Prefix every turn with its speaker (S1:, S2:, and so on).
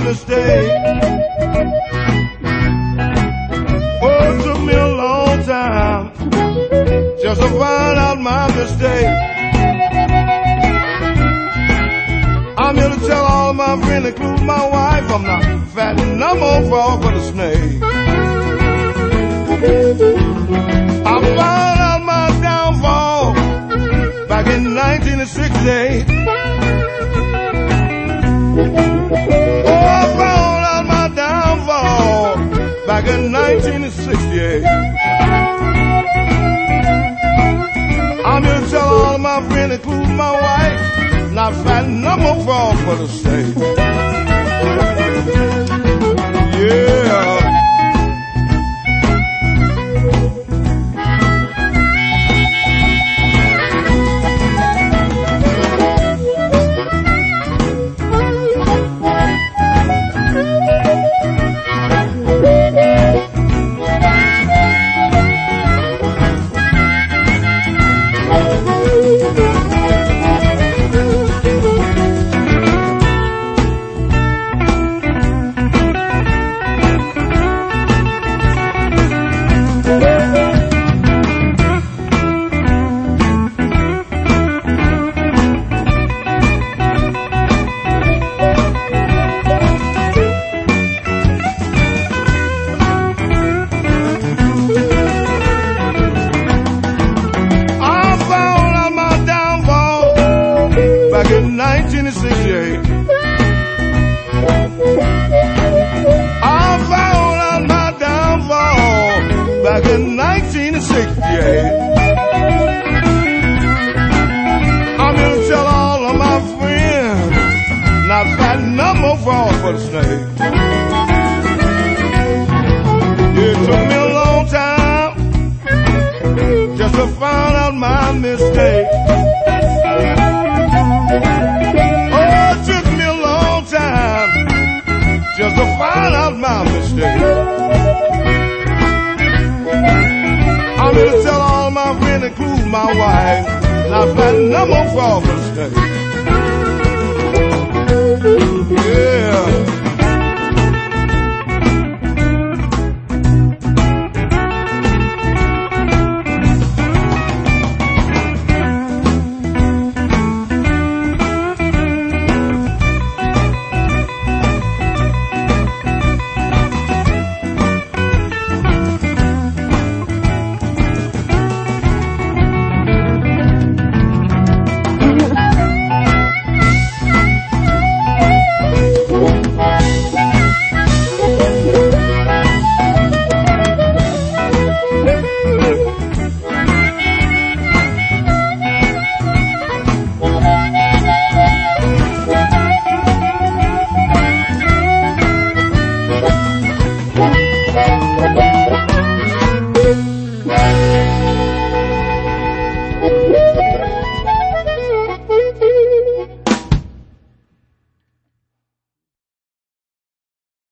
S1: mistake. Oh, it took me a long time just to find out my mistake. I'm here to tell all my friends, including my wife, I'm not fat and no more fall for the snake. I found out my downfall back in 1968. Oh, I found out my downfall back in 1968. I'm here to tell all of my friends, including my wife, not fat no more fall for the state. Yeah. Back in 1968, I found out my downfall. Back in 1968, I'm here to tell all of my friends, not fat no more fall for the snake. It took me a long time just to find out my mistake. Just to find out my mistake. I'm here to tell all my friends, including my wife, not fat no more fall for the snake. Yeah.